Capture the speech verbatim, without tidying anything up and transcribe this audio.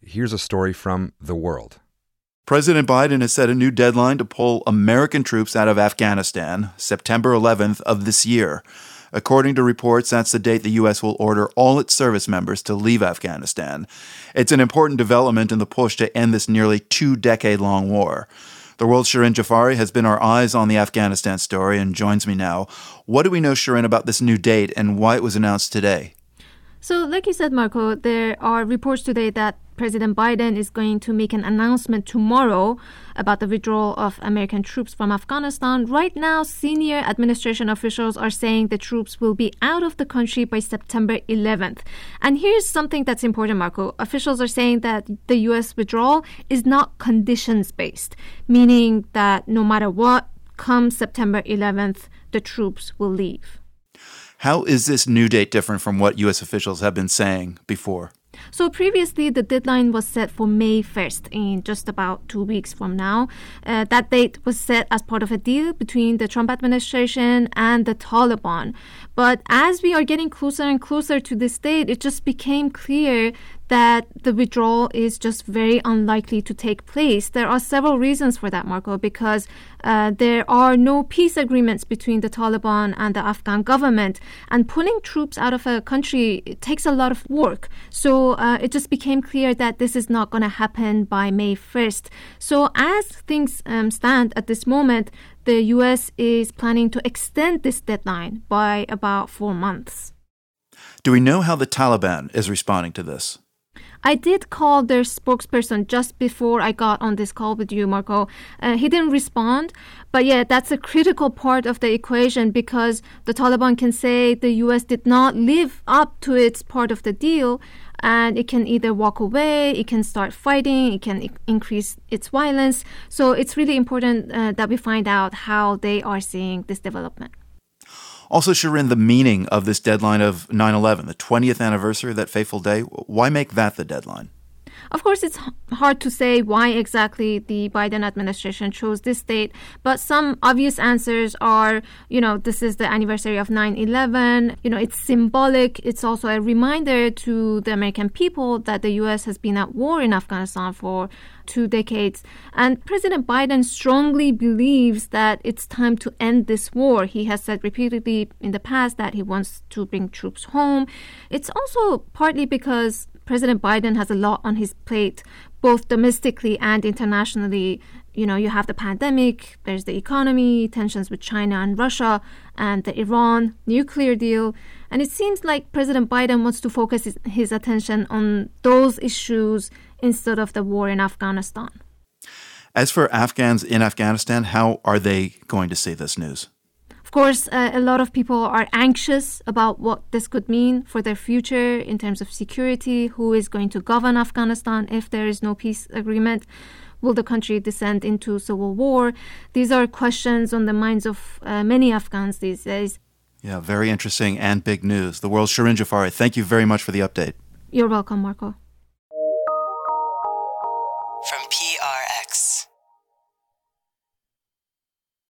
here's a story from The World. President Biden has set a new deadline to pull American troops out of Afghanistan, September eleventh of this year. According to reports, that's the date the U S will order all its service members to leave Afghanistan. It's an important development in the push to end this nearly two-decade-long war. The World's Shirin Jafari has been our eyes on the Afghanistan story and joins me now. What do we know, Shirin, about this new date and why it was announced today? So, like you said, Marco, there are reports today that President Biden is going to make an announcement tomorrow about the withdrawal of American troops from Afghanistan. Right now, senior administration officials are saying the troops will be out of the country by September eleventh. And here's something that's important, Marco. Officials are saying that the U S withdrawal is not conditions-based, meaning that no matter what, come September eleventh, the troops will leave. How is this new date different from what U S officials have been saying before? So previously, the deadline was set for May first, in just about two weeks from now. Uh, that date was set as part of a deal between the Trump administration and the Taliban. But as we are getting closer and closer to this date, it just became clear that the withdrawal is just very unlikely to take place. There are several reasons for that, Marco, because uh, there are no peace agreements between the Taliban and the Afghan government. And pulling troops out of a country, it takes a lot of work. So uh, it just became clear that this is not going to happen by May first. So as things um, stand at this moment, the U S is planning to extend this deadline by about four months. Do we know how the Taliban is responding to this? I did call their spokesperson just before I got on this call with you, Marco. Uh, he didn't respond. But yeah, that's a critical part of the equation because the Taliban can say the U S did not live up to its part of the deal, and it can either walk away, it can start fighting, it can I- increase its violence. So it's really important uh, that we find out how they are seeing this development. Also, Shirin, the meaning of this deadline of nine eleven, the twentieth anniversary of that fateful day, why make that the deadline? Of course, it's hard to say why exactly the Biden administration chose this date, but some obvious answers are, you know, this is the anniversary of nine eleven. You know, it's symbolic. It's also a reminder to the American people that the U S has been at war in Afghanistan for two decades. And President Biden strongly believes that it's time to end this war. He has said repeatedly in the past that he wants to bring troops home. It's also partly because President Biden has a lot on his plate, both domestically and internationally. You know, you have the pandemic, there's the economy, tensions with China and Russia, and the Iran nuclear deal. And it seems like President Biden wants to focus his, his attention on those issues instead of the war in Afghanistan. As for Afghans in Afghanistan, how are they going to see this news? Of course, uh, a lot of people are anxious about what this could mean for their future in terms of security. Who is going to govern Afghanistan if there is no peace agreement? Will the country descend into civil war? These are questions on the minds of uh, many Afghans these days. Yeah, very interesting and big news. The World's Shirin Jafari, thank you very much for the update. You're welcome, Marco.